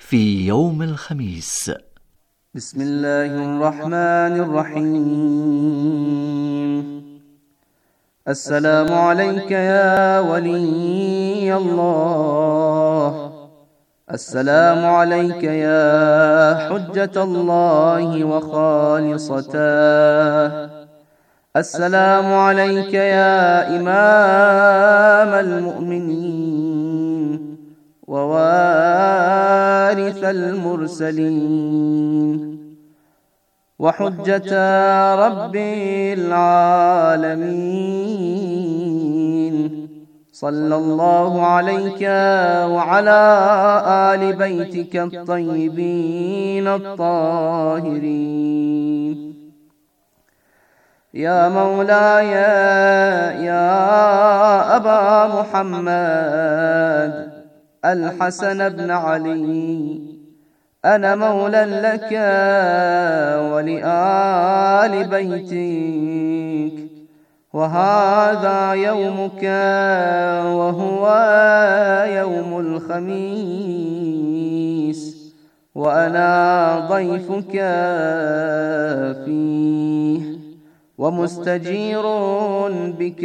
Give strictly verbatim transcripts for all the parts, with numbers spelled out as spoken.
في يوم الخميس. بسم الله الرحمن الرحيم. السلام عليك يا ولي الله، السلام عليك يا حجة الله وخالصته، السلام عليك يا إمام المؤمنين ووارث المرسلين وحجة رب العالمين. صلى الله عليك وعلى آل بيتك الطيبين الطاهرين. يا مولاي يا أبا محمد الحسن بن علي، أنا مولى لك ولآل بيتك، وهذا يومك وهو يوم الخميس، وأنا ضيفك فيه ومستجير بك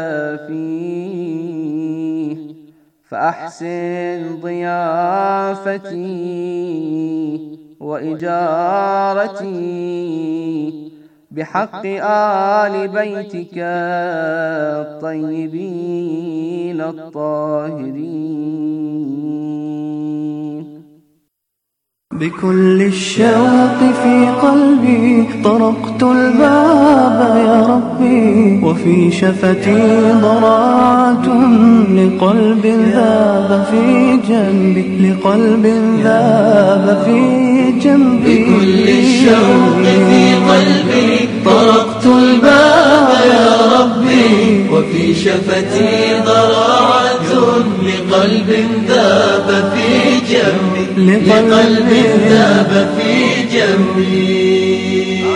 فيه، فأحسن ضيافتي وإجارتي بحق آل بيتك الطيبين الطاهرين. بكل الشوق في قلبي طرقت الباب يا ربي، وفي شفتي ضراعة لقلب ذاب في جنبي، لقلب ذاب في جنبي. بكل الشوق في قلبي طرقت الباب يا ربي، وفي شفتي ضراعة لقلب ذاب في جنبي، لقلب ذاب في جنبي.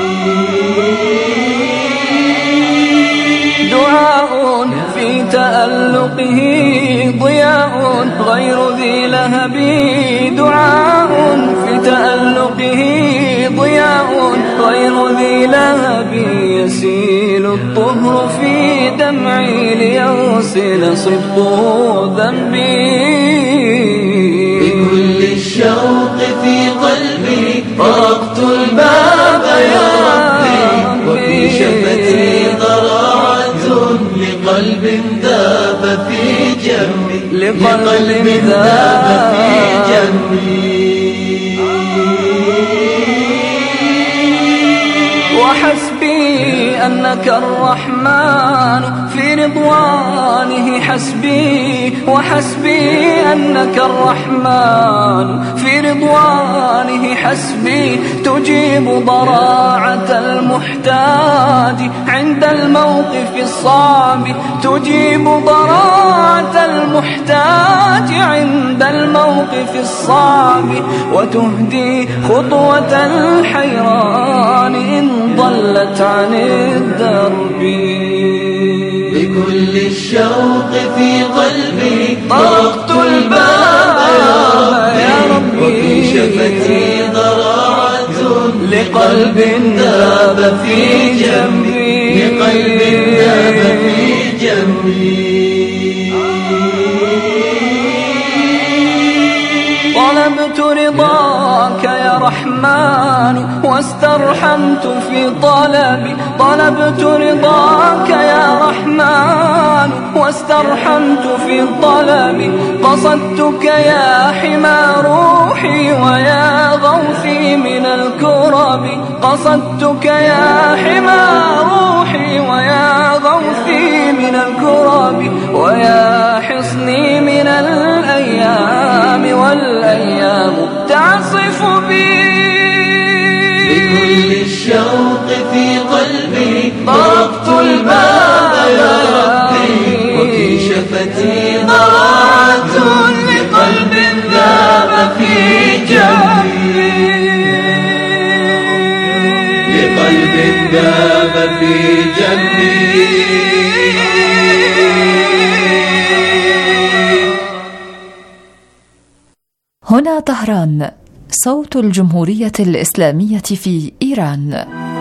دعاء في تألقه ضياء غير ذي لهب، دعاء في تألقه ضياء غير ذي لهب، يسيل الطهر في دمعي ليغسل صدق ذنبي. بكل الشوق في قلبي طرقت الباب يا ربي، وفي شفتي ضراعة لقلب ذاب في جنبي، لقلب ذاب في جنبي. وحسبي أنك الرحمن في رضوانه حسبي، وحسبي أنك الرحمن في رضوانه حسبي، تجيب ضراعة المحتاج عند الموقف الصعب، تجيب ضراعة المحتاج عند الموقف الصعب، وتهدي خطوة الحيران إن ضلت عن الدرب. بكل الشوق في قلبي طرقت الباب يا ربي، وفي شفتي ضراعة لقلب ذاب في جنبي، لقلب ذاب في جنبي. طلبت رضاك يا رحمن واسترحمت في طلبي، طلبت رضاك يا رحمن واسترحمت في طلبي، قصدتك يا حمى روحي ويا غوثي من الكرب، قصدتك يا حمى روحي ويا غوثي من الكرب، ويا حصني من الأيام والأيام تعصف بي. بكل الشوق في قلبي طرقت الباب يا ربي، وفي شفتي ضراعة لقلب ذاب في جنبي، لقلب ذاب في جنبي. هنا هنا طهران، صوت الجمهورية الإسلامية في إيران.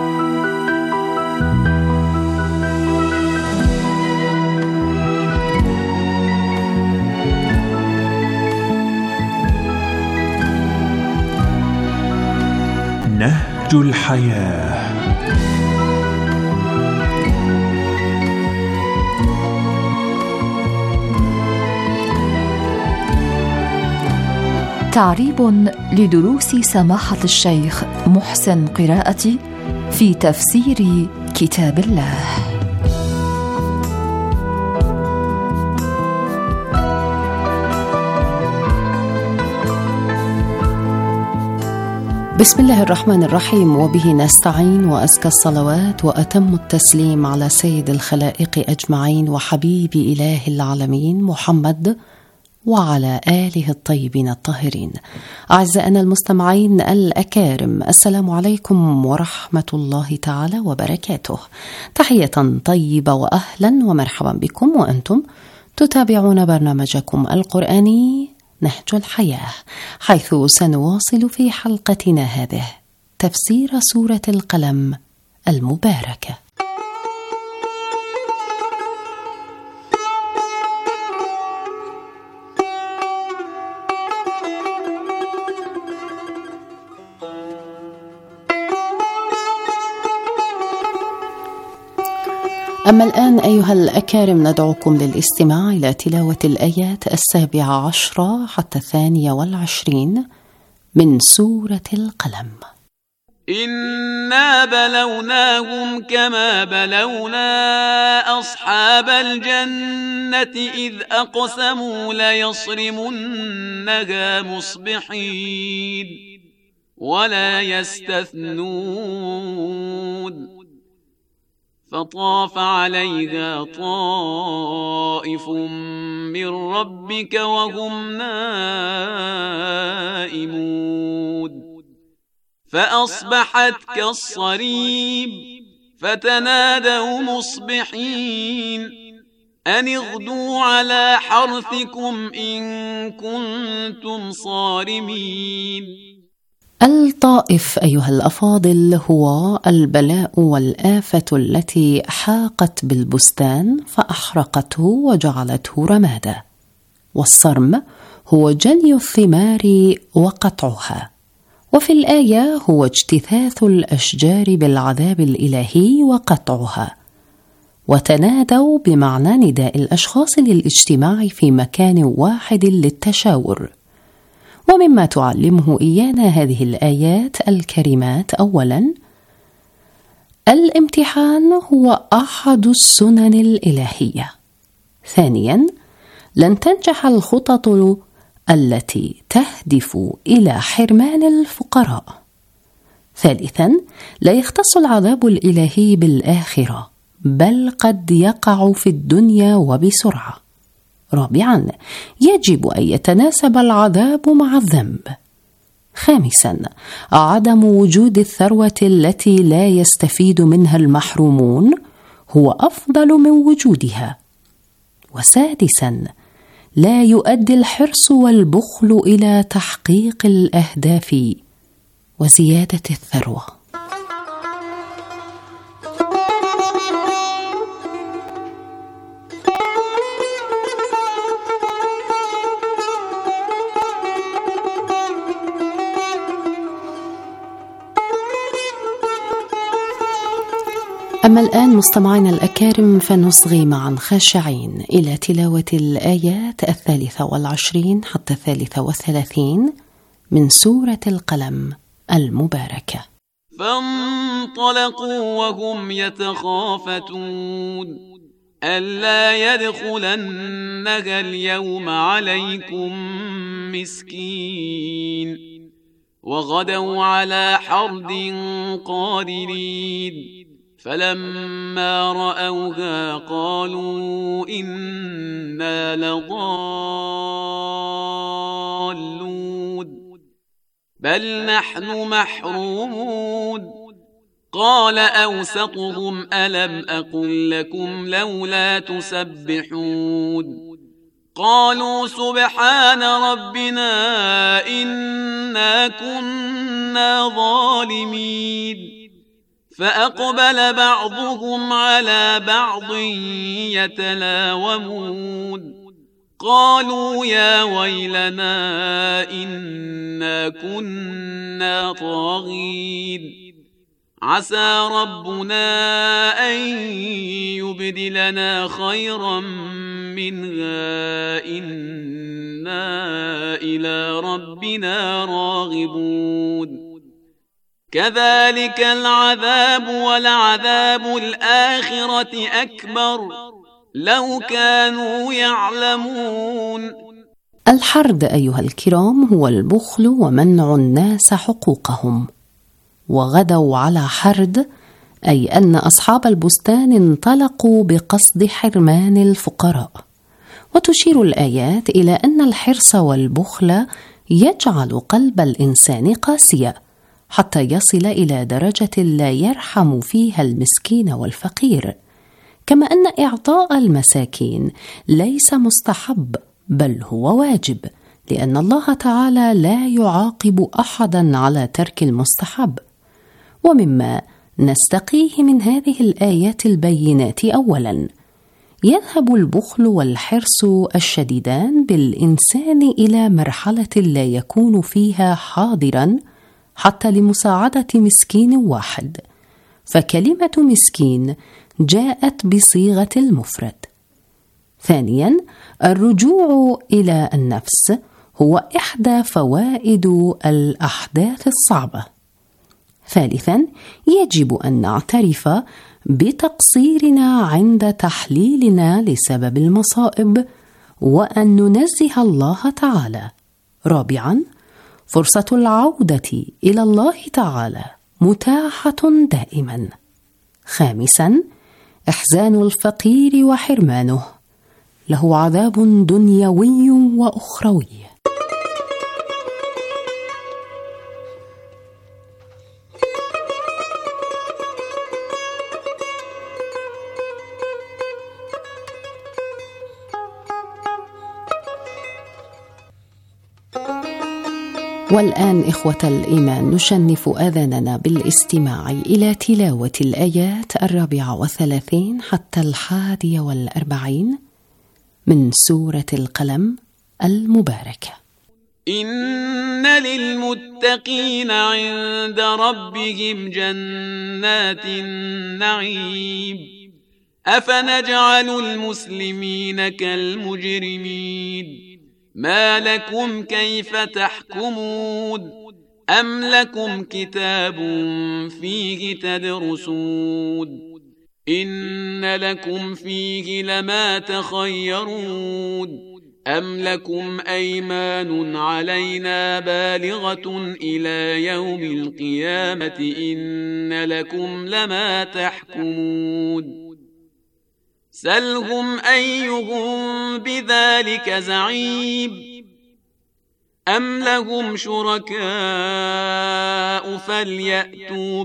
نهج الحياة. تعريب لدروس سماحة الشيخ محسن قراءتي في تفسير كتاب الله. بسم الله الرحمن الرحيم، وبه نستعين، وأزكى الصلوات وأتم التسليم على سيد الخلائق أجمعين وحبيب إله العالمين محمد وعلى آله الطيبين الطاهرين. أعزائنا المستمعين الأكارم، السلام عليكم ورحمة الله تعالى وبركاته. تحية طيبة وأهلا ومرحبا بكم، وأنتم تتابعون برنامجكم القرآني نهج الحياة، حيث سنواصل في حلقتنا هذه تفسير سورة القلم المباركة. أما الآن أيها الأكارم، ندعوكم للاستماع إلى تلاوة الآيات السابعة عشرة حتى الثانية والعشرين من سورة القلم. إنا بلوناهم كما بلونا أصحاب الجنة إذ أقسموا ليصرمنها مصبحين ولا يستثنون فطاف عليها طائف من ربك وهم نائمون فأصبحت كالصريم فتنادوا مصبحين أن اغدوا على حرثكم إن كنتم صارمين. الطائف أيها الأفاضل هو البلاء والآفة التي حاقت بالبستان فأحرقته وجعلته رمادا، والصرم هو جني الثمار وقطعها، وفي الآية هو اجتثاث الأشجار بالعذاب الإلهي وقطعها. وتنادوا بمعنى نداء الأشخاص للاجتماع في مكان واحد للتشاور. ومما تعلمه إيانا هذه الآيات الكريمات: أولا، الامتحان هو أحد السنن الإلهية. ثانيا، لن تنجح الخطط التي تهدف إلى حرمان الفقراء. ثالثا، لا يختص العذاب الإلهي بالآخرة، بل قد يقع في الدنيا وبسرعة. رابعا، يجب أن يتناسب العذاب مع الذنب. خامسا، عدم وجود الثروة التي لا يستفيد منها المحرومون هو أفضل من وجودها. وسادسا، لا يؤدي الحرص والبخل إلى تحقيق الأهداف وزيادة الثروة. أما الآن مستمعينا الأكارم، فنصغي معا خاشعين إلى تلاوة الآيات الثالثة والعشرين حتى الثالثة والثلاثين من سورة القلم المباركة. فانطلقوا وهم يتخافتون ألا يدخلنها اليوم عليكم مسكين وغدوا على حرد قادرين فلما رأوها قالوا إنا لضالون بل نحن محرومون قال أوسطهم ألم أقل لكم لولا تسبحون قالوا سبحان ربنا إنا كنا ظالمين فأقبل بعضهم على بعض يتلاومون قالوا يا ويلنا إنا كنا طاغين عسى ربنا أن يبدلنا خيرا منها إنا إلى ربنا راغبون كذلك العذاب ولعذاب الآخرة أكبر لو كانوا يعلمون. الحرد أيها الكرام هو البخل ومنع الناس حقوقهم، وغدوا على حرد أي أن أصحاب البستان انطلقوا بقصد حرمان الفقراء. وتشير الآيات إلى أن الحرص والبخل يجعل قلب الإنسان قاسيا حتى يصل إلى درجة لا يرحم فيها المسكين والفقير، كما أن إعطاء المساكين ليس مستحب بل هو واجب، لأن الله تعالى لا يعاقب أحدا على ترك المستحب. ومما نستقيه من هذه الآيات البينات أولا، يذهب البخل والحرص الشديدان بالإنسان إلى مرحلة لا يكون فيها حاضرا حتى لمساعدة مسكين واحد، فكلمة مسكين جاءت بصيغة المفرد. ثانيا، الرجوع إلى النفس هو إحدى فوائد الأحداث الصعبة. ثالثا، يجب أن نعترف بتقصيرنا عند تحليلنا لسبب المصائب وأن ننزه الله تعالى. رابعا، فرصة العودة إلى الله تعالى متاحة دائما. خامسا، إحزان الفقير وحرمانه له عذاب دنيوي وأخروي. والآن إخوة الإيمان نشنف آذاننا بالاستماع إلى تلاوة الآيات الرابعة والثلاثين حتى الحادية والأربعين من سورة القلم المباركة. إن للمتقين عند ربهم جنات النعيم أفنجعل المسلمين كالمجرمين ما لكم كيف تحكمون أم لكم كتاب فيه تدرسون إن لكم فيه لما تخيرون أم لكم أيمان علينا بالغة إلى يوم القيامة إن لكم لما تحكمون سلهم أيهم بذلك زعيم أم لهم شركاء فليأتوا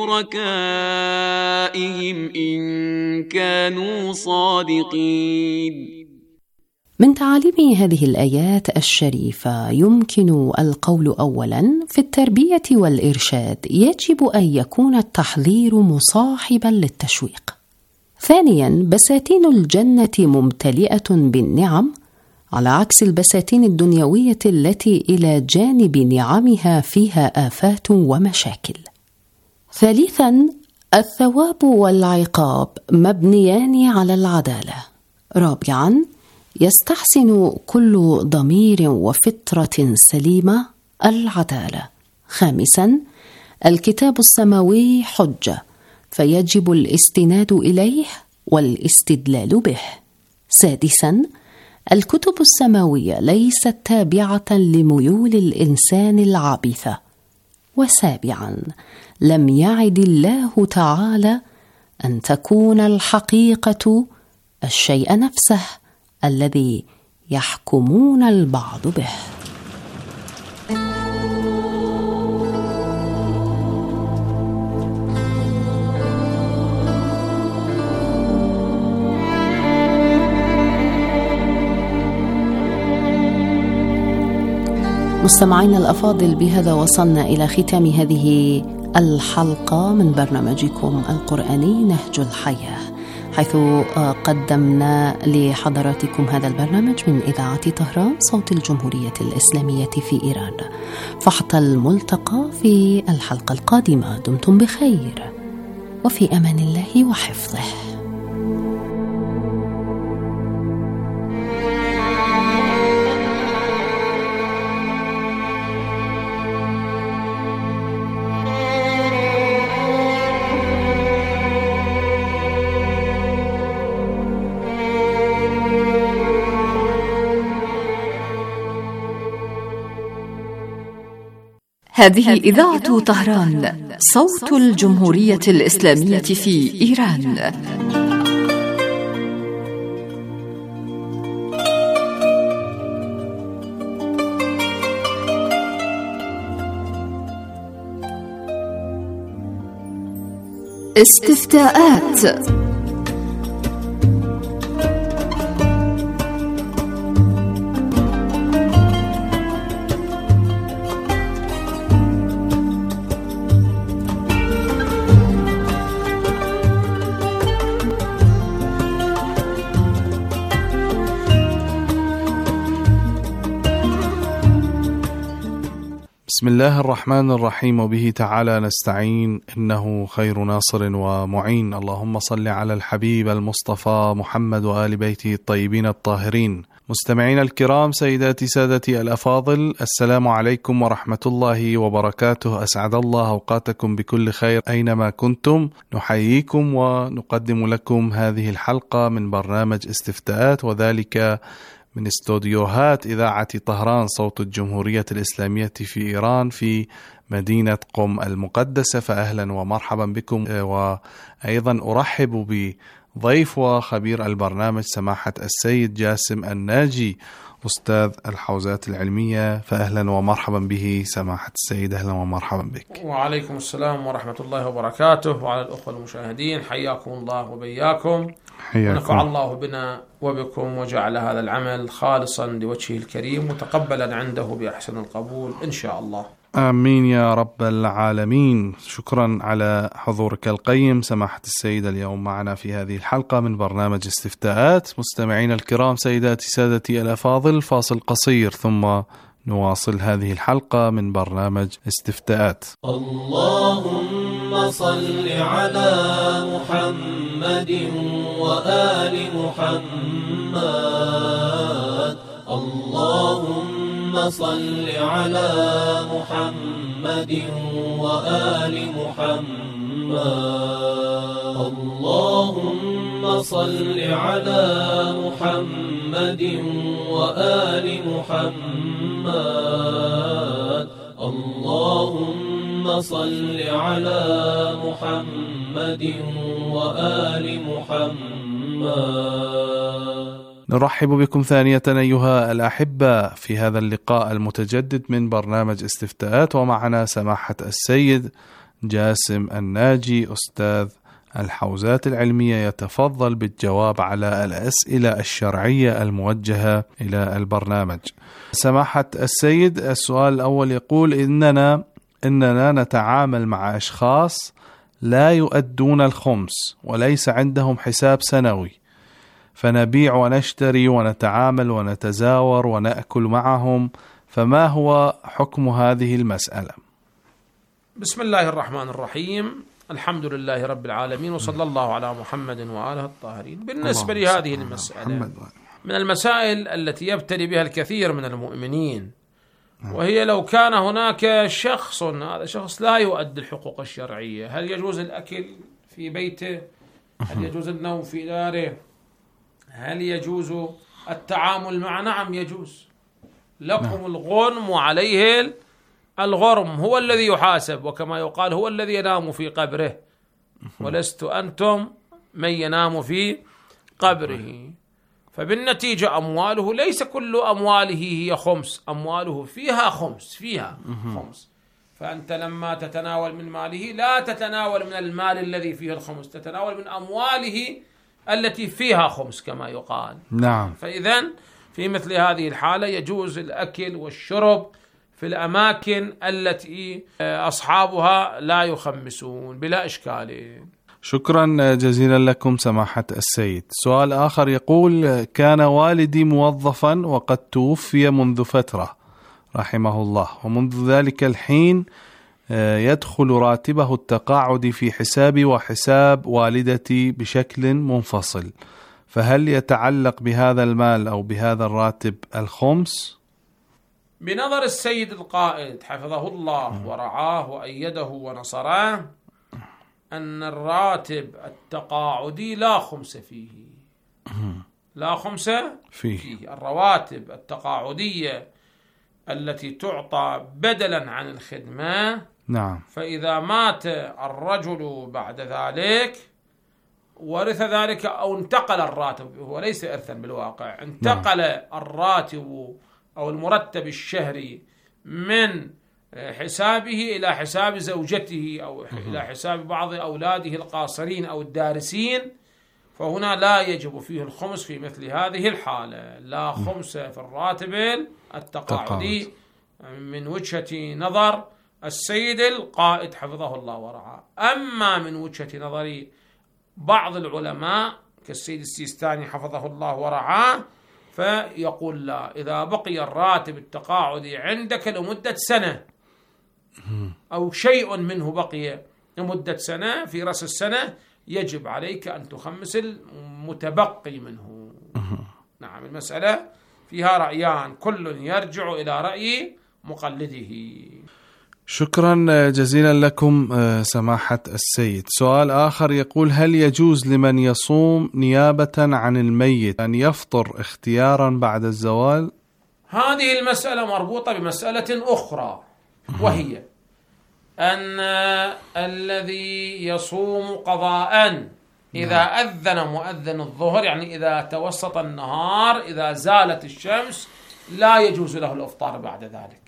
بشركائهم إن كانوا صادقين. من تعاليم هذه الآيات الشريفة يمكن القول أولا في التربية والإرشاد يجب أن يكون التحذير مصاحبا للتشويق. ثانيا، بساتين الجنة ممتلئة بالنعم على عكس البساتين الدنيوية التي إلى جانب نعمها فيها آفات ومشاكل. ثالثا، الثواب والعقاب مبنيان على العدالة. رابعا، يستحسن كل ضمير وفطرة سليمة العدالة. خامسا، الكتاب السماوي حجة فيجب الاستناد إليه والاستدلال به. سادسا، الكتب السماوية ليست تابعة لميول الإنسان العابثة. وسابعا، لم يعد الله تعالى أن تكون الحقيقة الشيء نفسه الذي يحكمون البعض به. مستمعينا الأفاضل، بهذا وصلنا إلى ختام هذه الحلقة من برنامجكم القرآني نهج الحياة، حيث قدمنا لحضراتكم هذا البرنامج من إذاعة طهران صوت الجمهورية الإسلامية في إيران. فحتى الملتقى في الحلقة القادمة، دمتم بخير وفي أمان الله وحفظه. هذه إذاعة طهران صوت الجمهورية الإسلامية في إيران. استفتاءات. بسم الله الرحمن الرحيم، وبه تعالى نستعين، إنه خير ناصر ومعين. اللهم صل على الحبيب المصطفى محمد وآل بيته الطيبين الطاهرين. مستمعين الكرام، سيداتي سادتي الأفاضل، السلام عليكم ورحمة الله وبركاته. أسعد الله أوقاتكم بكل خير أينما كنتم. نحييكم ونقدم لكم هذه الحلقة من برنامج استفتاءات، وذلك من استوديوهات إذاعة طهران صوت الجمهورية الإسلامية في إيران في مدينة قم المقدسة. فأهلا ومرحبا بكم، وأيضا أرحب بضيف وخبير البرنامج سماحة السيد جاسم الناجي أستاذ الحوزات العلمية. فأهلا ومرحبا به سماحة السيد، أهلا ومرحبا بك. وعليكم السلام ورحمة الله وبركاته، وعلى الأخوة المشاهدين حياكم الله وبياكم، ونفع الله بنا وبكم، وجعل هذا العمل خالصا لوجهه الكريم متقبلا عنده بأحسن القبول إن شاء الله. آمين يا رب العالمين. شكرا على حضورك القيم سماحة السيد اليوم معنا في هذه الحلقة من برنامج استفتاءات. مستمعين الكرام، سيداتي سادتي الأفاضل، فاصل قصير ثم نواصل هذه الحلقة من برنامج استفتاءات. اللهم صل على محمد وآل محمد. اللهم صل على محمد وآل محمد. اللهم صل على محمد وآل محمد. اللهم صل على محمد وآل محمد. نرحب بكم ثانية أيها الأحبة في هذا اللقاء المتجدد من برنامج استفتاءات، ومعنا سماحة السيد جاسم الناجي أستاذ الحوزات العلمية يتفضل بالجواب على الأسئلة الشرعية الموجهة إلى البرنامج. سماحة السيد، السؤال الأول يقول: إننا إننا نتعامل مع أشخاص لا يؤدون الخمس وليس عندهم حساب سنوي، فنبيع ونشتري ونتعامل ونتزاور ونأكل معهم، فما هو حكم هذه المسألة؟ بسم الله الرحمن الرحيم، الحمد لله رب العالمين، وصلى الله على محمد وآله الطاهرين. بالنسبة لهذه المسألة من المسائل التي يبتلي بها الكثير من المؤمنين، وهي لو كان هناك شخص، هذا شخص لا يؤدي الحقوق الشرعية، هل يجوز الأكل في بيته؟ هل يجوز النوم في داره؟ هل يجوز التعامل معه؟ نعم يجوز. لكم الغنم وعليه الغرم، هو الذي يحاسب، وكما يقال هو الذي ينام في قبره، ولست أنتم من ينام في قبره. فبالنتيجة أمواله ليس كل أمواله هي خمس، أمواله فيها خمس، فيها خمس. فأنت لما تتناول من ماله لا تتناول من المال الذي فيه الخمس، تتناول من أمواله التي فيها خمس كما يقال. نعم. فإذن في مثل هذه الحالة يجوز الأكل والشرب في في الأماكن التي أصحابها لا يخمسون بلا إشكال. شكرا جزيلا لكم سماحة السيد. سؤال آخر يقول: كان والدي موظفا وقد توفي منذ فترة رحمه الله، ومنذ ذلك الحين يدخل راتبه التقاعدي في حسابي وحساب والدتي بشكل منفصل، فهل يتعلق بهذا المال أو بهذا الراتب الخمس؟ بنظر السيد القائد حفظه الله ورعاه وأيده ونصره أن الراتب التقاعدي لا خمس فيه، لا خمس فيه. فيه الرواتب التقاعدية التي تعطى بدلا عن الخدمة. نعم. فإذا مات الرجل بعد ذلك ورث ذلك أو انتقل الراتب، هو ليس إرثا بالواقع، انتقل نعم. الراتب أو المرتب الشهري من حسابه إلى حساب زوجته أو إلى حساب بعض أولاده القاصرين أو الدارسين، فهنا لا يجب فيه الخمس في مثل هذه الحالة. لا خمس في الراتب التقاعدي من وجهة نظر السيد القائد حفظه الله ورعاه. أما من وجهة نظر بعض العلماء كالسيد السيستاني حفظه الله ورعاه فيقول لا، إذا بقي الراتب التقاعدي عندك لمدة سنة أو شيء منه بقي لمدة سنة، في رأس السنة يجب عليك أن تخمس المتبقي منه. نعم، المسألة فيها رأيان، كل يرجع إلى رأي مقلده. شكرا جزيلا لكم سماحة السيد. سؤال آخر يقول: هل يجوز لمن يصوم نيابة عن الميت أن يفطر اختيارا بعد الزوال؟ هذه المسألة مربوطة بمسألة أخرى، وهي أن الذي يصوم قضاء إذا أذن مؤذن الظهر، يعني إذا توسط النهار، إذا زالت الشمس، لا يجوز له الإفطار بعد ذلك.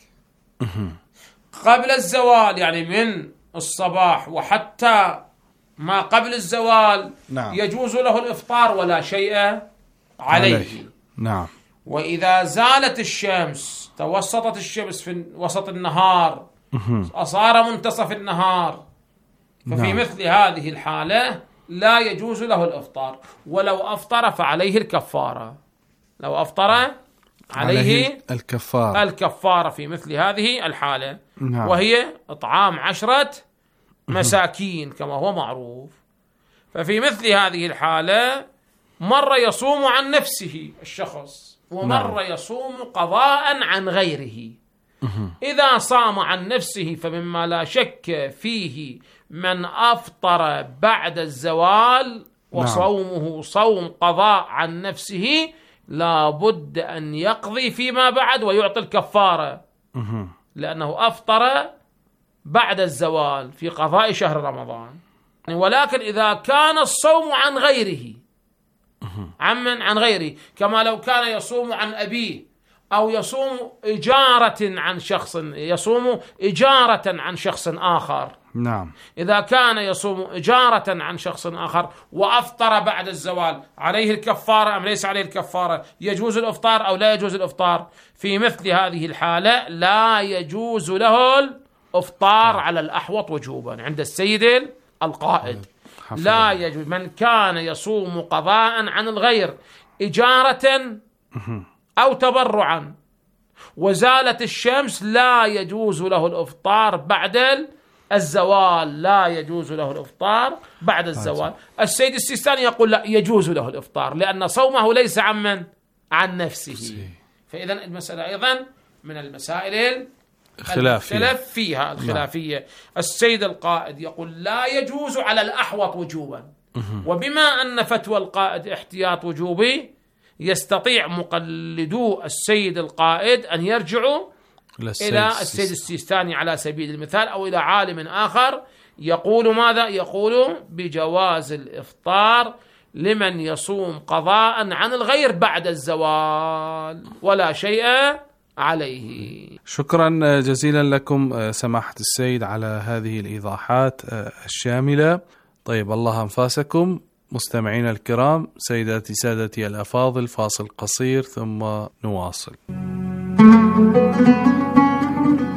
قبل الزوال يعني من الصباح وحتى ما قبل الزوال نعم. يجوز له الإفطار ولا شيء عليه, عليه. نعم. وإذا زالت الشمس، توسطت الشمس في وسط النهار، أصار منتصف النهار، ففي نعم. مثل هذه الحالة لا يجوز له الإفطار، ولو أفطر فعليه الكفارة. لو أفطر عليه, عليه الكفارة الكفارة في مثل هذه الحالة نعم. وهي إطعام عشرة مساكين كما هو معروف. ففي مثل هذه الحالة مرة يصوم عن نفسه الشخص، ومرة نعم. يصوم قضاء عن غيره. إذا صام عن نفسه فمما لا شك فيه من أفطر بعد الزوال وصومه صوم قضاء عن نفسه لا بد أن يقضي فيما بعد ويعطي الكفارة، لأنه أفطر بعد الزوال في قضاء شهر رمضان. ولكن إذا كان الصوم عن غيره، عمن عن غيره، كما لو كان يصوم عن أبيه أو يصوم إجارة عن شخص، يصوم إجارة عن شخص آخر. نعم. إذا كان يصوم إجارة عن شخص آخر وأفطر بعد الزوال، عليه الكفارة أم ليس عليه الكفارة؟ يجوز الإفطار أو لا يجوز الإفطار؟ في مثل هذه الحالة لا يجوز له الإفطار على الأحوط وجوبا عند السيد القائد. لا يجوز. من كان يصوم قضاء عن الغير إجارة أو تبرعا وزالت الشمس لا يجوز له الإفطار بعد الزوال، لا يجوز له الإفطار بعد الزوال. السيد السيستاني يقول لا، يجوز له الإفطار لأن صومه ليس عن من؟ عن نفسه. فإذا المسألة أيضا من المسائل الخلاف فيها الخلافية. السيد القائد يقول لا يجوز على الأحوط وجوبا، وبما أن فتوى القائد احتياط وجوبي يستطيع مقلدو السيد القائد أن يرجعوا إلى السيد السيستاني على سبيل المثال أو إلى عالم آخر يقول ماذا؟ يقول بجواز الإفطار لمن يصوم قضاء عن الغير بعد الزوال ولا شيء عليه. شكرا جزيلا لكم سماحة السيد على هذه الإيضاحات الشاملة. طيب، الله أنفاسكم. مستمعين الكرام، سيداتي سادتي الأفاضل، فاصل قصير ثم نواصل.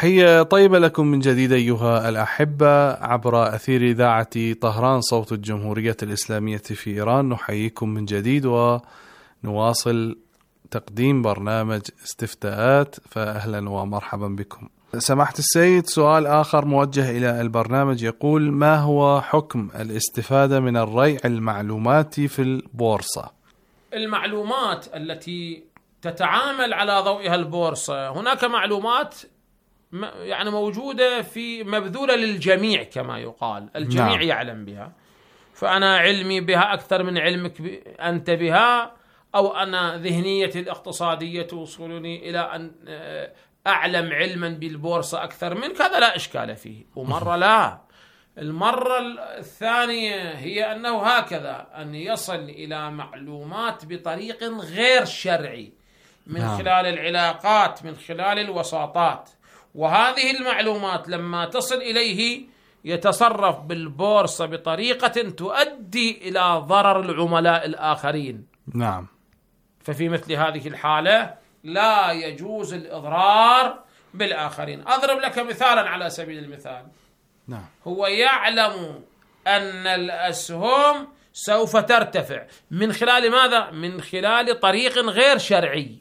تحية طيبة لكم من جديد أيها الأحبة عبر أثير إذاعة طهران صوت الجمهورية الإسلامية في إيران. نحييكم من جديد ونواصل تقديم برنامج استفتاءات، فأهلا ومرحبا بكم. سماحة السيد، سؤال آخر موجه إلى البرنامج يقول: ما هو حكم الاستفادة من الريع المعلوماتي في البورصة؟ المعلومات التي تتعامل على ضوئها البورصة، هناك معلومات يعني موجودة في مبذولة للجميع كما يقال، الجميع نعم. يعلم بها، فأنا علمي بها أكثر من علمك أنت بها، أو أنا ذهنيتي الاقتصادية توصلني إلى أن أعلم علما بالبورصة أكثر منك، هذا لا إشكال فيه. ومرة لا، المرة الثانية هي أنه هكذا أن يصل إلى معلومات بطريق غير شرعي من نعم. خلال العلاقات، من خلال الوساطات، وهذه المعلومات لما تصل إليه يتصرف بالبورصة بطريقة تؤدي إلى ضرر العملاء الآخرين. نعم. ففي مثل هذه الحالة لا يجوز الإضرار بالآخرين. أضرب لك مثالا على سبيل المثال. نعم. هو يعلم أن الأسهم سوف ترتفع من خلال ماذا؟ من خلال طريق غير شرعي.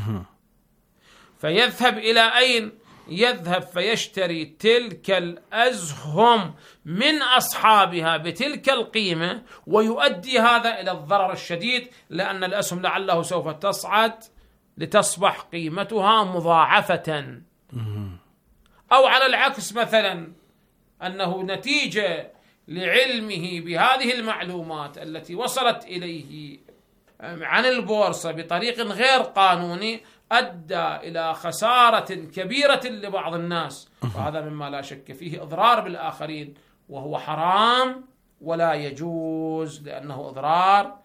فيذهب إلى أين؟ يذهب فيشتري تلك الأسهم من أصحابها بتلك القيمة، ويؤدي هذا إلى الضرر الشديد، لأن الأسهم لعله سوف تصعد لتصبح قيمتها مضاعفة. أو على العكس مثلا، أنه نتيجة لعلمه بهذه المعلومات التي وصلت إليه عن البورصة بطريق غير قانوني أدى إلى خسارة كبيرة لبعض الناس، وهذا مما لا شك فيه إضرار بالآخرين، وهو حرام ولا يجوز لأنه إضرار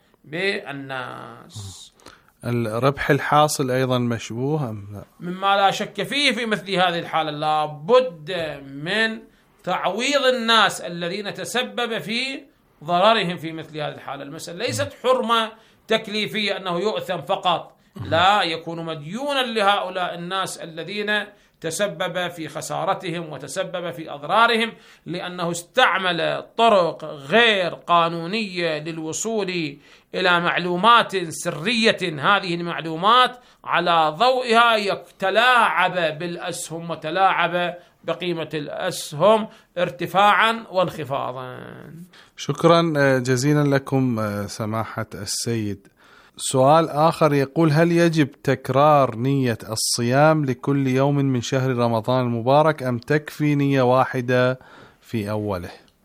بالناس. الربح الحاصل أيضا مشبوه أم لا؟ مما لا شك فيه في مثل هذه الحالة لا بد من تعويض الناس الذين تسبب في ضررهم في مثل هذه الحالة. المسألة ليست حرمة تكليفية أنه يؤثم فقط، لا، يكون مديونا لهؤلاء الناس الذين تسبب في خسارتهم وتسبب في أضرارهم، لأنه استعمل طرق غير قانونية للوصول إلى معلومات سرية. هذه المعلومات على ضوئها يتلاعب بالأسهم وتلاعب بقيمة الأسهم ارتفاعا وانخفاضا. شكرا جزيلا لكم سماحة السيد. سؤال آخر يقول: هل يجب تكرار نية الصيام لكل يوم من شهر رمضان المبارك أم تكفي نية واحدة في أوله؟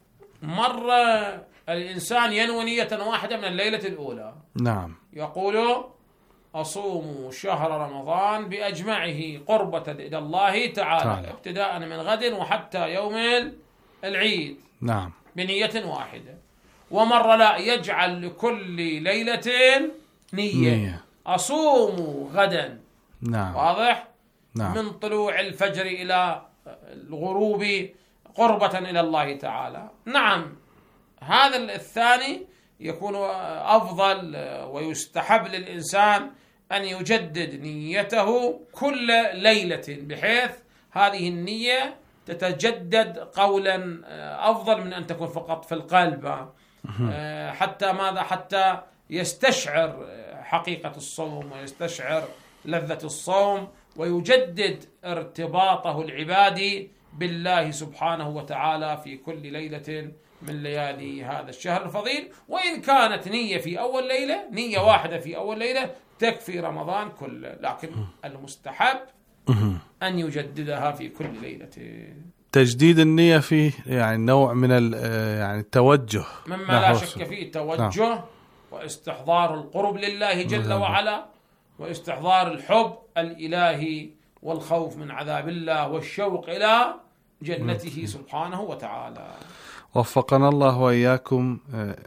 مرة الإنسان ينوي نية واحدة من الليلة الأولى. نعم. يقول: أصوم شهر رمضان بأجمعه قربة إلى الله تعالى تعالى. ابتداء من غد وحتى يوم العيد. نعم. بنية واحدة. ومرة لا، يجعل لكل ليلة نية, نية. أصوم غدا. نعم. واضح؟ نعم. من طلوع الفجر إلى الغروب قربة إلى الله تعالى. نعم، هذا الثاني يكون أفضل، ويستحب للإنسان أن يجدد نيته كل ليلة، بحيث هذه النية تتجدد قولا أفضل من أن تكون فقط في القلب، حتى ماذا؟ حتى يستشعر حقيقة الصوم ويستشعر لذة الصوم، ويجدد ارتباطه العبادي بالله سبحانه وتعالى في كل ليلة من ليالي هذا الشهر الفضيل. وإن كانت نية في أول ليلة، نية واحدة في أول ليلة تكفي رمضان كله، لكن المستحب أن يجددها في كل ليلة. تجديد النية فيه يعني نوع من يعني التوجه، مما لا شك فيه توجه نعم. واستحضار القرب لله جل نعم. وعلا، واستحضار الحب الإلهي والخوف من عذاب الله والشوق إلى جنته نعم. سبحانه وتعالى. وفقنا الله وإياكم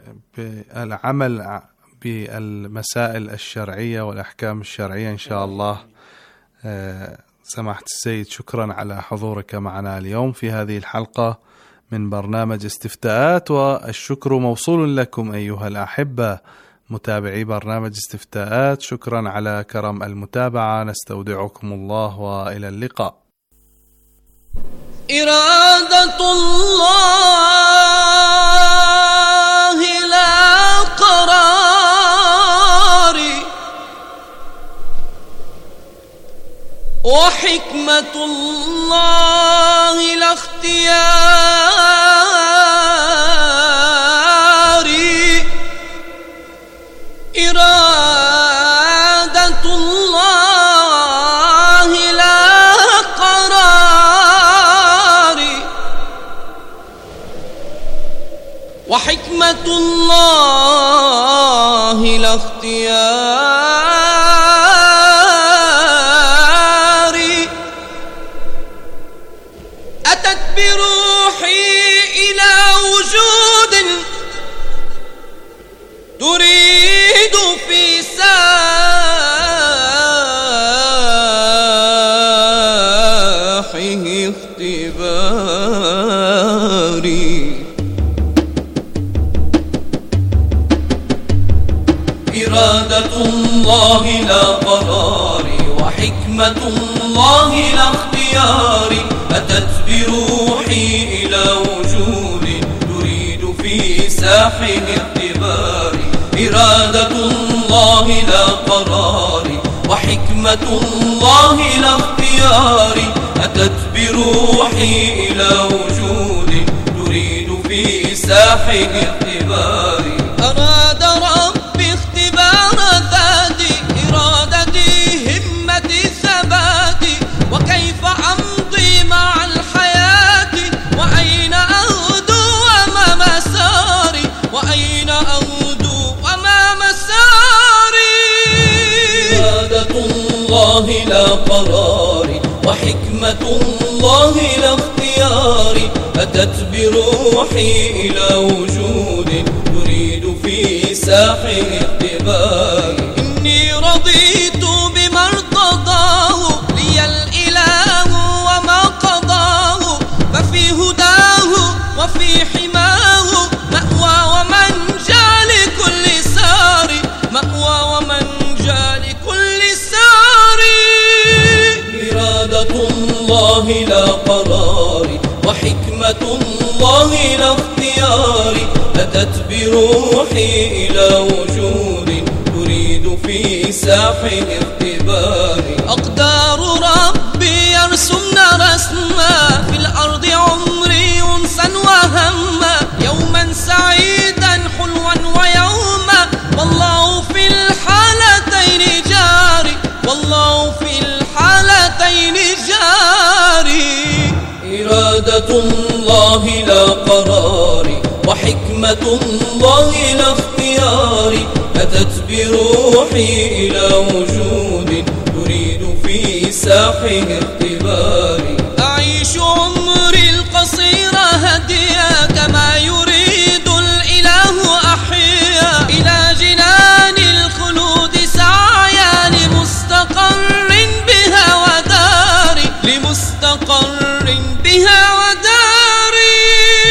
بالعمل بالمسائل الشرعية والأحكام الشرعية إن شاء الله. سماحة السيد، شكرا على حضورك معنا اليوم في هذه الحلقة من برنامج استفتاءات، والشكر موصول لكم أيها الأحبة متابعي برنامج استفتاءات. شكرا على كرم المتابعة، نستودعكم الله وإلى اللقاء. إرادة الله لا قراري، وحكمة الله لا اختياري. إرادة الله لا قراري، وحكمة الله لا اختياري. أتت بروحي إلى وجود تريد في ساحه اختباري. إرادة الله لا قراري، وحكمة الله لا اختياري. أتت بروحي إلى وجود تريد في ساحه اختباري. إرادة الله لا قراري، وحكمة الله لا اختياري. أتت بروحي إلى وجود تريد في ساحه اختباري. أراد ربي اختبار ذاتي، إرادتي همتي ثباتي، وكيف أمضي مع الحياة، وأين أغدو أمام ساري، وأين أغدو أمام ساري. إرادة الله لا قراري، وحكمة الله لا اختياري. أتت بروحي إلى وجود تريد في ساحه اختباري. إني رضيت بما ارتضاه لي الإله وما قضاه، ففي هداه وفي حماه مأوى ومنجى لكل ساري، مأوى ومنجى لكل ساري. إرادة الله لا قراري، وحكمة الله لا اختياري. أتت بروحي إلى وجود تريد في ساحه اختباري. أقدار ربي يرسمن رسما في الأرض عمري أنسا وهما، يوما سعيدا حلوا ويوما، والله في الحالتين جاري، والله في الحالتين جاري. إرادة الله لا قراري، وحكمة الله لا اختياري. أتت بروحي إلى وجود تريد في ساحه اختباري. أعيش عمري القصير هديا كما يريد الإله، أحيا إلى جنان الخلود سعيا، لمستقر بها وداري، لمستقر بها وداري.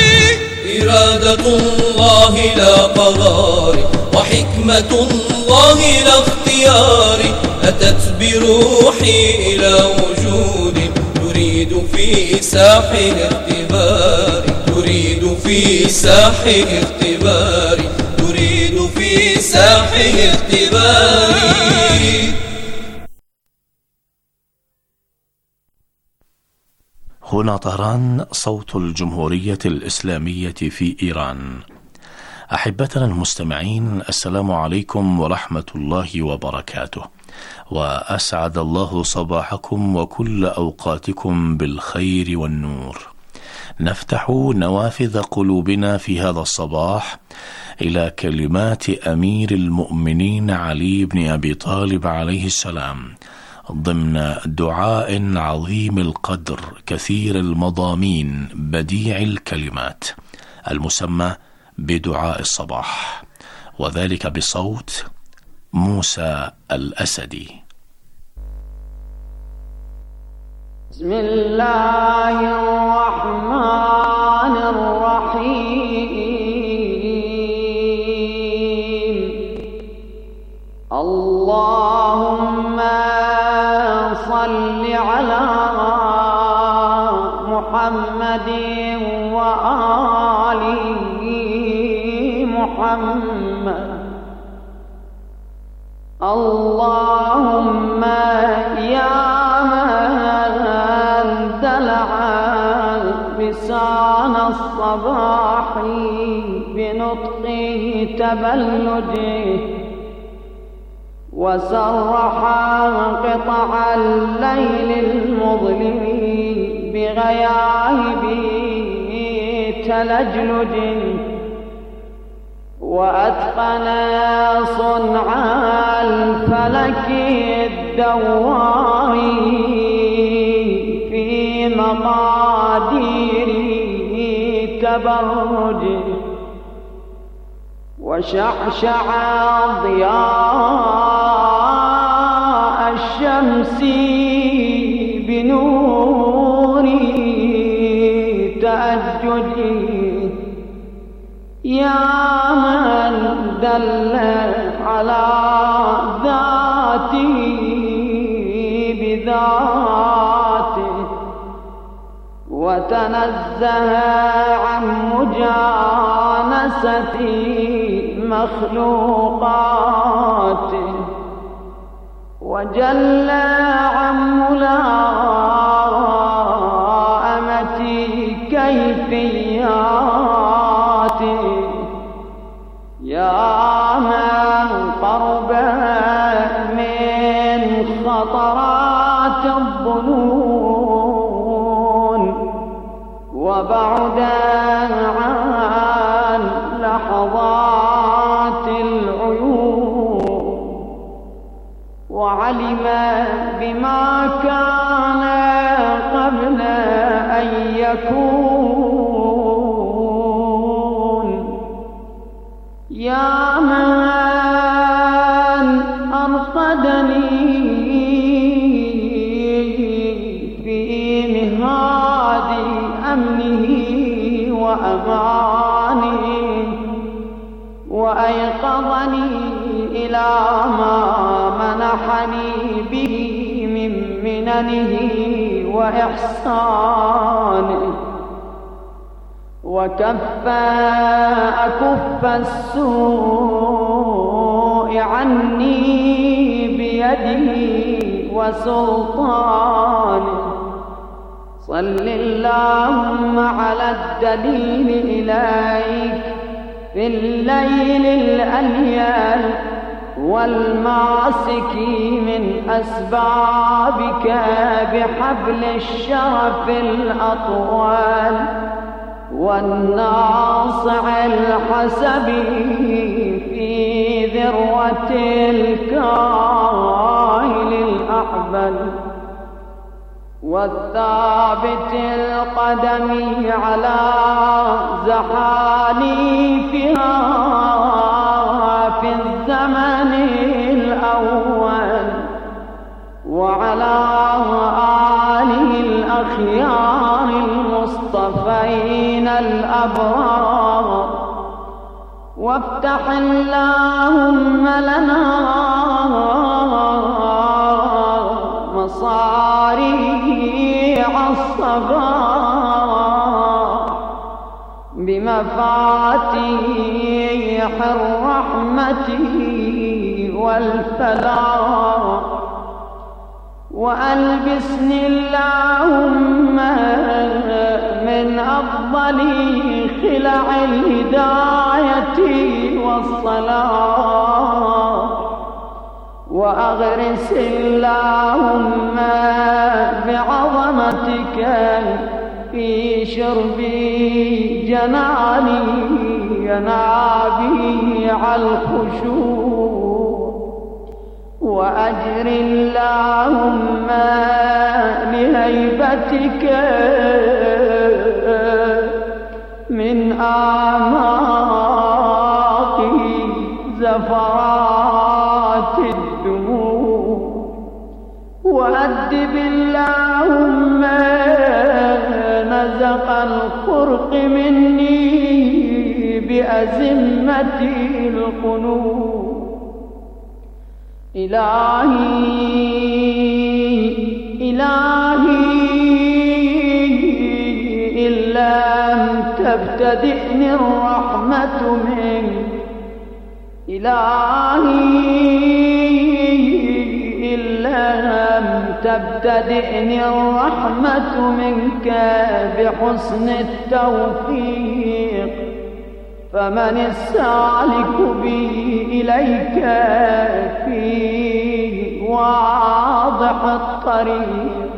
إرادة الله لا قراري، وحكمة الله لا اختياري. أتت بروحي إلى وجود تريد في ساحه اختباري، تريد في ساحه اختباري، تريد في ساحه اختباري. هنا طهران، صوت الجمهورية الإسلامية في إيران. أحبتنا المستمعين، السلام عليكم ورحمة الله وبركاته، وأسعد الله صباحكم وكل أوقاتكم بالخير والنور. نفتح نوافذ قلوبنا في هذا الصباح إلى كلمات أمير المؤمنين علي بن أبي طالب عليه السلام، ضمن دعاء عظيم القدر كثير المضامين بديع الكلمات، المسمى بدعاء الصباح، وذلك بصوت موسى الأسدي. بسم الله الرحمن الرحيم. اللهم صل على محمد. اللهم يا من دلع لسان الصباح بنطق تبلده وسرح قطع الليل المظلم بغياهب تلجلج وأتقن صنع الفلك الدوار في مقادير تبرج وشعشع ضياء الشمس بنور تأجج يا من دل على ذاته بذاته وتنزه عن مجانسة مخلوقاته وجل عن ملائمة كيفياته يا من قرب من خطرات الظنون وبعد عن لحظات العيون وعلم بما كان قبل أن يكون يا من أرقدني في مهاد أمنه وأمانه وأيقظني إلى ما منحني به من مننه وإحسانه وكف أكف السوء عني بيده وسلطانه صل اللهم على الدليل إليك في الليل الأليل والماسك من أسبابك بحبل الشرف الأطول والناصع الحسب في ذروة الكاهل الأحبل والثابت القدم على زحاليفها في الزمن الأول وعلى آله الأخيار المصطفين الأبرار وافتح اللهم لنا مصاريع الصباح بمفاتيح الرحمة والفلاح وألبسني اللهم من أفضل خلع الهداية والصلاح وأغرس اللهم بعظمتك في شرب جناني ينابيع الخشوع وأجر اللهم لهيبتك من أعماق زفرات الدموع وأدب اللهم نزق الخرق مني بأزمة القلوب إلهي إلهي إن لم تبتدئني الرحمة منك إلهي إن لم تبتدئني الرحمة منك بحسن التوفيق، فمن السالك بي إليك في واضح الطريق،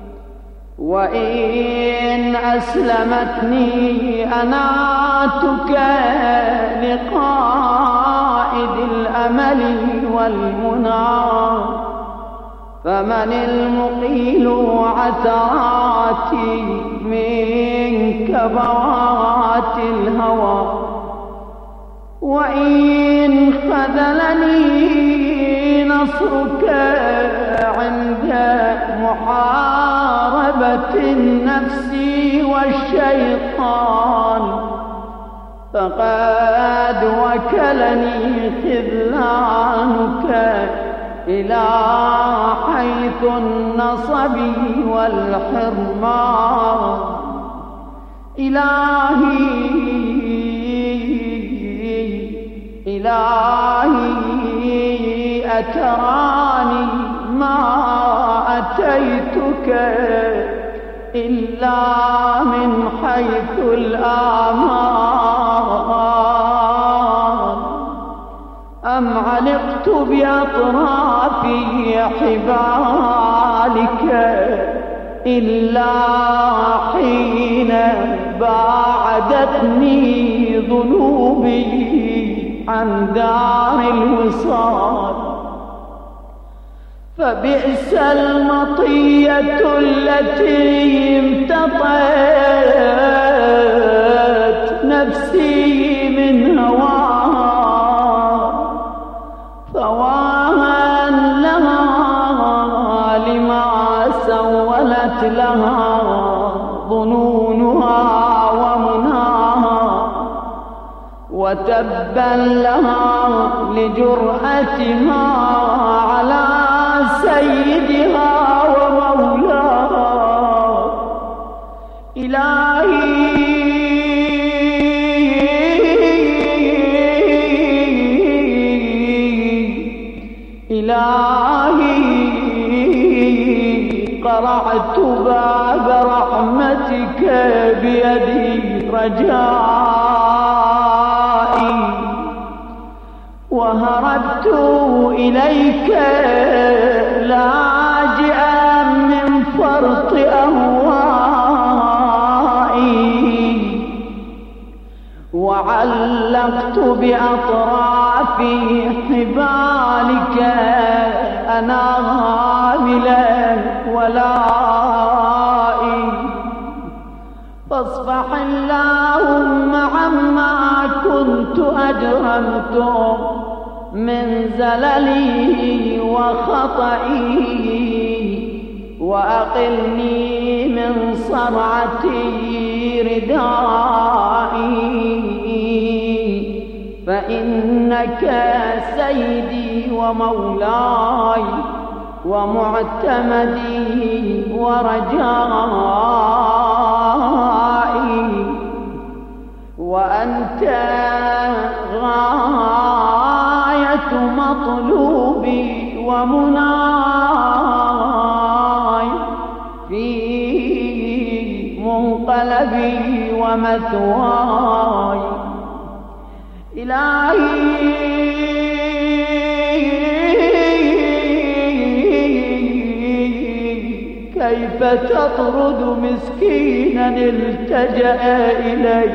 وإن أسلمتني أناتك لقائد الأمل والمنى، فمن المقيل عثراتي من كبوات الهوى، وإن خذلني نصرك عند محاربة النفس والشيطان، فقد وكلني خذلانك إلى حيث النصب والحرمان. إلهي إلهي أتراني ما أتيتك إلا من حيث الآمال، أم علقت بأطراف حبالك إلا حين باعدتني ذنوبي عن دار الوصال، فبئس المطية التي امتطت نفسي من هواها، فواها لها لما سولت لها ظنونها ومناها، وتبا لها لجرأتها على سيدها ومولاها. إلهي إلهي قرعت باب رحمتك بيدي رجائي، وهربت إليك لاجئا من فرط أهوائي، وعلقت بأطراف حبالك أناملا ولائي، فاصفح اللهم عما كنت أجرمته من زللي وخطئي، وأقلني من صرعتي ردائي، فإنك سيدي ومولاي ومعتمدي ورجائي، وأنت غاية مطلوبي ومناي في منقلبي ومثواي. إلهي كيف تطرد مسكينا التجأ إليك؟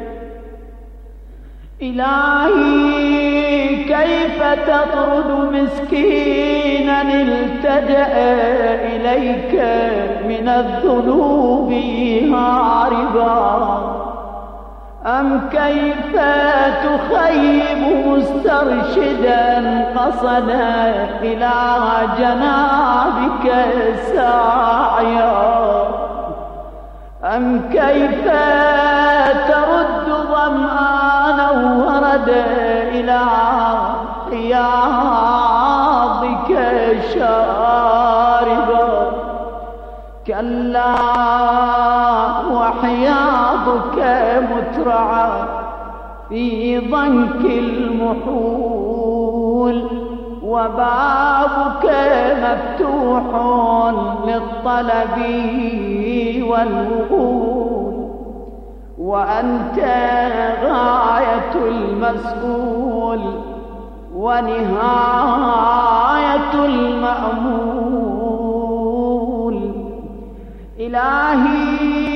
إلهي كيف تطرد مسكينا التجأ إليك من الذنوب هاربا؟ أم كيف تخيب مسترشدا قصدا إلى جنابك ساعيا؟ أم كيف ترد ظمآنا وردا إلى حياضك شاربا؟ كلا وحياضك مترعا في ضنك المحول، وبابك مفتوح للطلب والوغول، وأنت غاية المسؤول ونهاية المأمول. إلهي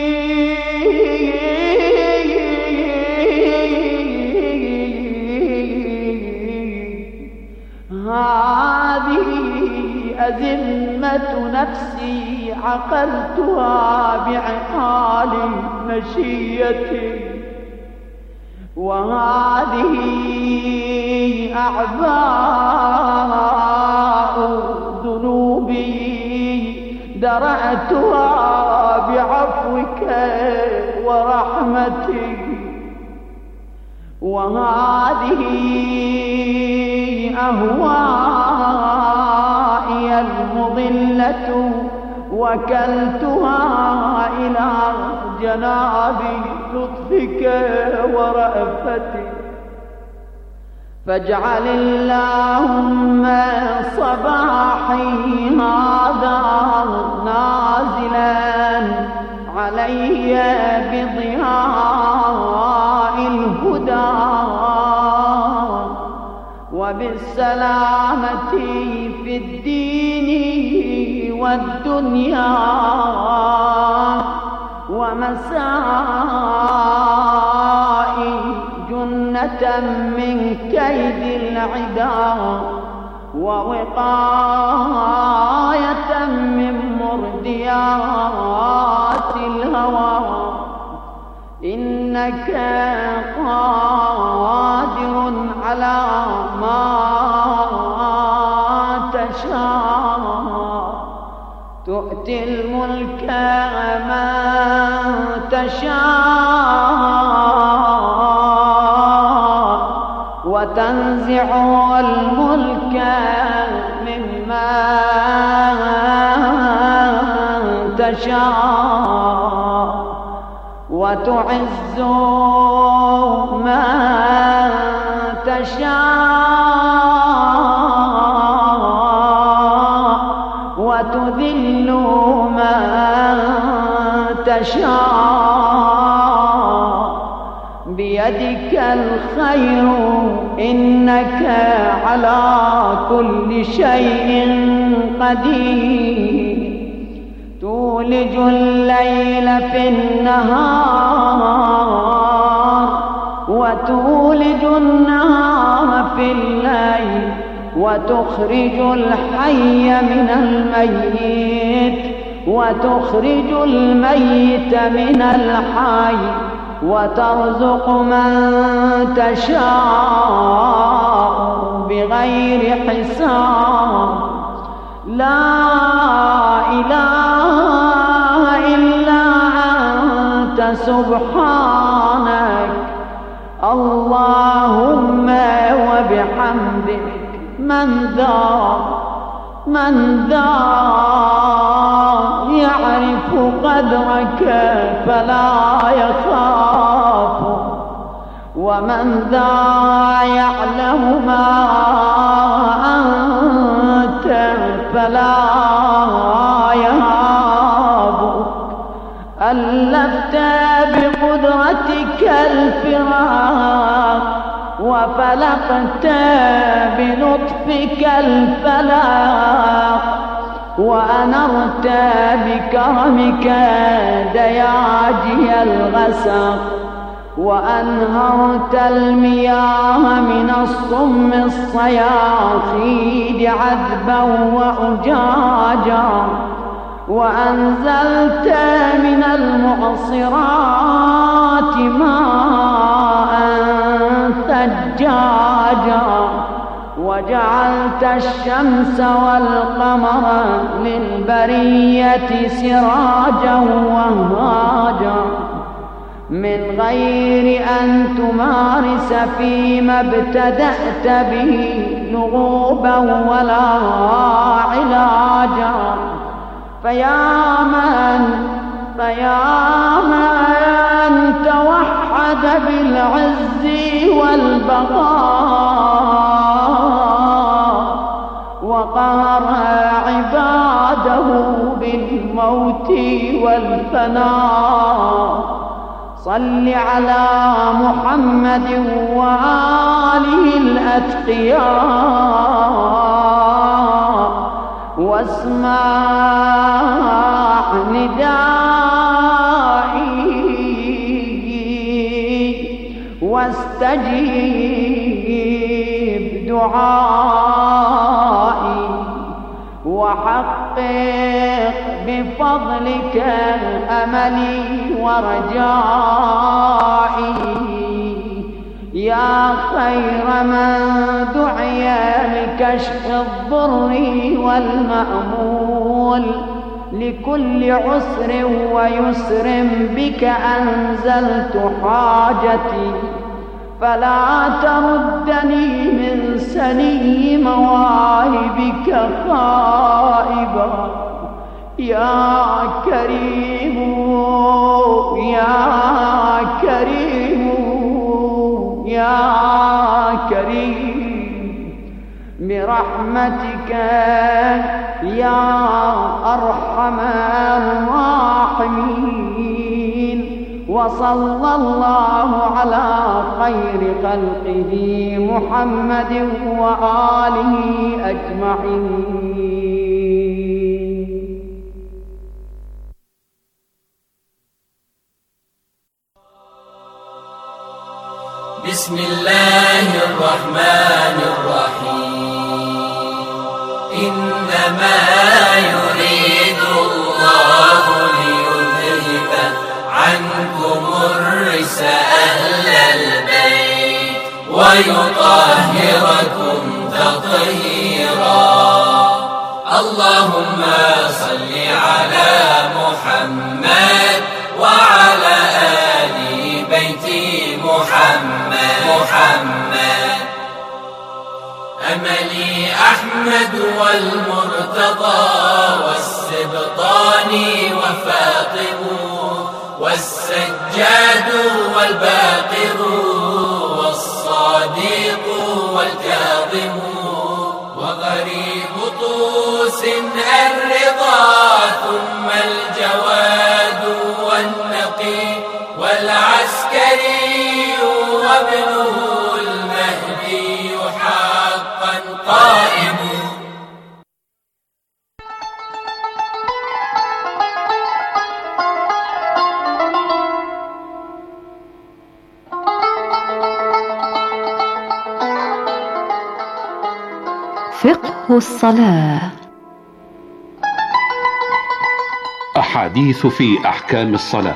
هذه أزمة نفسي عقلتها بعقال مشيتي، وهذه أعباء ذنوبي درعتها بعفوك ورحمتك، وهذه أهوائي المضلة وكلتها إلى جناب لطفك ورأفتك. فاجعل اللهم صباحي هذا نازلا علي بضياء الهدى وبالسلامة في الدين والدنيا، ومسائي جنة من كيد العدا، ووقاية من مرديات الهوى. إنك قادر على ما تشاء، تؤتي الملك من تشاء، وتنزع الملك ممن تشاء، وتعز من تشاء، وتذل من تشاء، بيدك الخير إنك على كل شيء قدير. تولج الليل في النهار، وتولج النهار في الليل، وتخرج الحي من الميت، وتخرج الميت من الحي، وترزق من تشاء بغير حساب. لا إله إلا أنت سبحانك، اللهم وبحمدك. من ذا من ذا يعرف قدرك فلا يخاف، ومن ذا يعلم ما أنت فلا يهاب. ألفت بقدرتك الفراق، وفلقت بلطفك الفلاق، وأنرت بكرمك دياجي الغسق، وأنهرت المياه من الصم الصياصيد عذبا وأجاجا، وأنزلت من المعصرات ماء ثجاجا، وجعلت الشمس والقمر للبرية سراجا وهاجا، من غير أن تمارس فيما ابتدأت به لغوبا ولا علاجا. فيا من فيا من توحد وعد بالعز والبقاء وقهر عباده بالموت والفناء. صل على محمد وآله الأتقياء واسمع ندائي واستجيب دعائي وحقق بفضلك أملي ورجائي. يا خير من دعي لكشف الضر والمأمول لكل عسر ويسر بك أنزلت حاجتي فلا تردني من سني مواهبك خائبا. يا كريم يا كريم يا كريم برحمتك يا أرحم الراحمين. وصلى الله على خير خلقه محمد وآله أجمعين. بسم الله الرحمن الرحيم. إنما يريد الله ليذهب عنكم الرجس أهل البيت ويطهركم تطهيرا. اللهم صل على محمد وعلى آل بيت محمد محمد. أملي أحمد والمرتضى والسبطان وفاطم والسجاد والباقر والصادق والكاظم وغريب طوس الرضا ثم الجواد والنقي والعسكري وابنه المهدي حقا قائم. فقه الصلاة. أحاديث في أحكام الصلاة.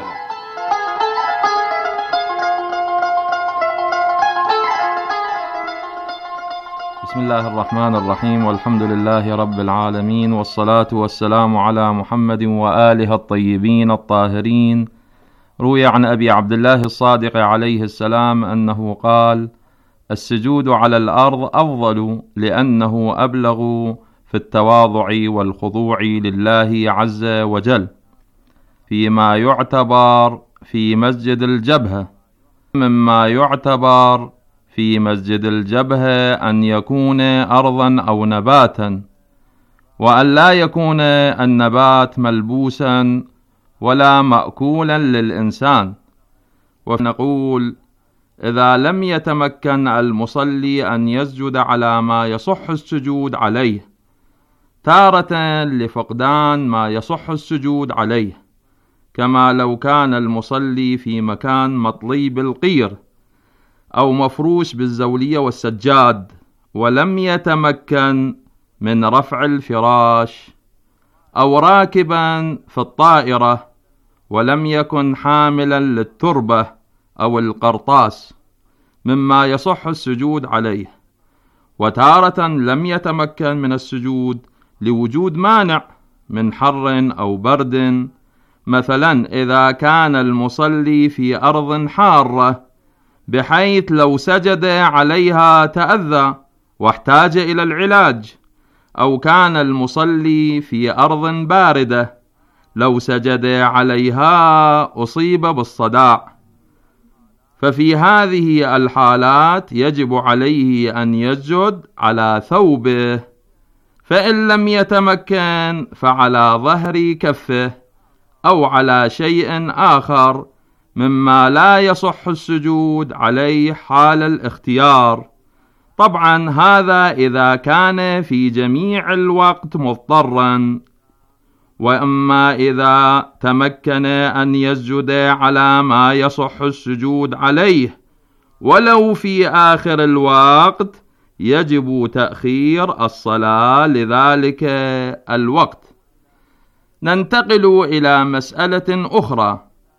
بسم الله الرحمن الرحيم، والحمد لله رب العالمين، والصلاة والسلام على محمد وآله الطيبين الطاهرين. روي عن أبي عبد الله الصادق عليه السلام أنه قال: السجود على الأرض أفضل لأنه أبلغ في التواضع والخضوع لله عز وجل، فيما يعتبر في مسجد الجبهة. مما يعتبر في مسجد الجبهة أن يكون أرضا أو نباتا، وأن لا يكون النبات ملبوسا ولا مأكولا للإنسان. ونقول: إذا لم يتمكن المصلي أن يسجد على ما يصح السجود عليه، تارة لفقدان ما يصح السجود عليه، كما لو كان المصلي في مكان مطلي بالقير أو مفروش بالزولية والسجاد ولم يتمكن من رفع الفراش، أو راكبا في الطائرة ولم يكن حاملا للتربة أو القرطاس مما يصح السجود عليه. وتارة لم يتمكن من السجود لوجود مانع من حر أو برد، مثلا إذا كان المصلي في أرض حارة بحيث لو سجد عليها تأذى واحتاج إلى العلاج، أو كان المصلي في أرض باردة لو سجد عليها أصيب بالصداع. ففي هذه الحالات يجب عليه أن يسجد على ثوبه، فإن لم يتمكن فعلى ظهر كفه أو على شيء آخر مما لا يصح السجود عليه حال الاختيار. طبعا هذا إذا كان في جميع الوقت مضطرا، وأما إذا تمكن أن يسجد على ما يصح السجود عليه ولو في آخر الوقت يجب تأخير الصلاة لذلك الوقت. ننتقل إلى مسألة أخرى،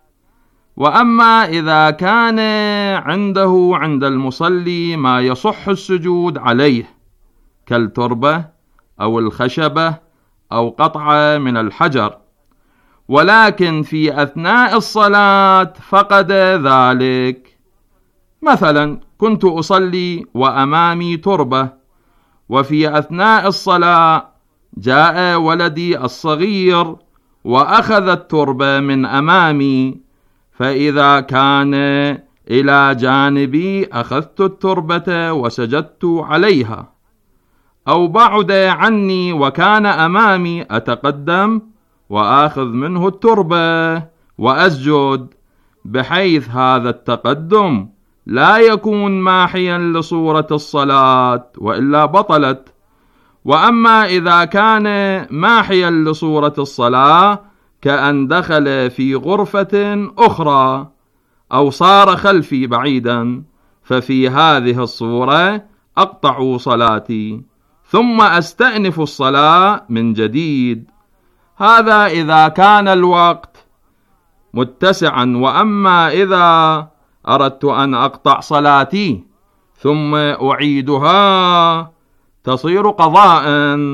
وأما إذا كان عنده عند المصلي ما يصح السجود عليه كالتربة أو الخشبة أو قطعة من الحجر، ولكن في أثناء الصلاة فقد ذلك. مثلا كنت أصلي وأمامي تربة، وفي أثناء الصلاة جاء ولدي الصغير وأخذ التربة من أمامي، فإذا كان إلى جانبي أخذت التربة وسجدت عليها، أو بعد عني وكان أمامي أتقدم وآخذ منه التربة وأسجد، بحيث هذا التقدم لا يكون ماحيا لصورة الصلاة وإلا بطلت. وأما إذا كان ماحيا لصورة الصلاة كأن دخل في غرفة أخرى أو صار خلفي بعيدا، ففي هذه الصورة أقطع صلاتي ثم أستأنف الصلاة من جديد. هذا إذا كان الوقت متسعا. وأما إذا أردت أن أقطع صلاتي ثم أعيدها تصير قضاء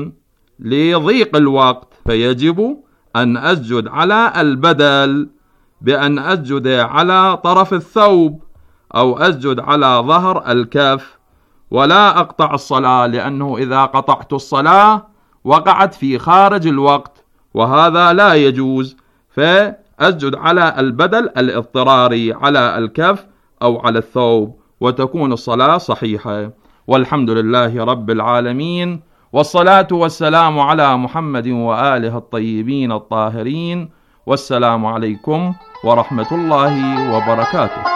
لضيق الوقت، فيجب أن أسجد على البدل بأن أسجد على طرف الثوب أو أسجد على ظهر الكف، ولا أقطع الصلاة، لأنه إذا قطعت الصلاة وقعت في خارج الوقت وهذا لا يجوز، فأسجد على البدل الاضطراري على الكف أو على الثوب وتكون الصلاة صحيحة. والحمد لله رب العالمين، والصلاة والسلام على محمد وآله الطيبين الطاهرين، والسلام عليكم ورحمة الله وبركاته.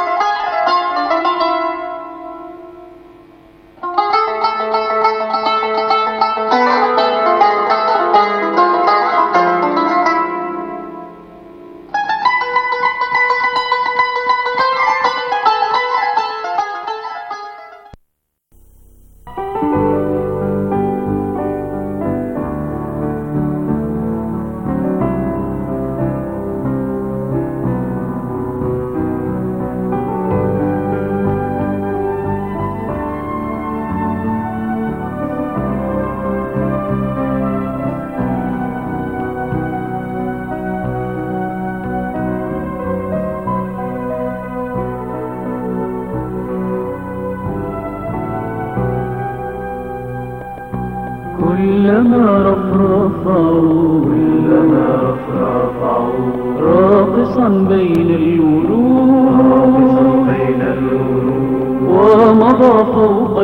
كلما رفرفوا كلما رفرفوا راقصا بين الورود بين الورود ومضى فوق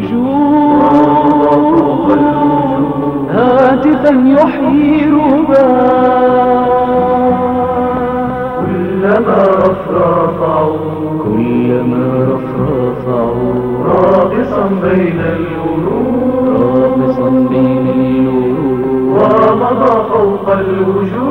الوجود هاتفا يحيي رباء. كلما رفرفوا كلما رفرفوا راقصا بين الورود راقصا بين الورود ومضى فوق الوجود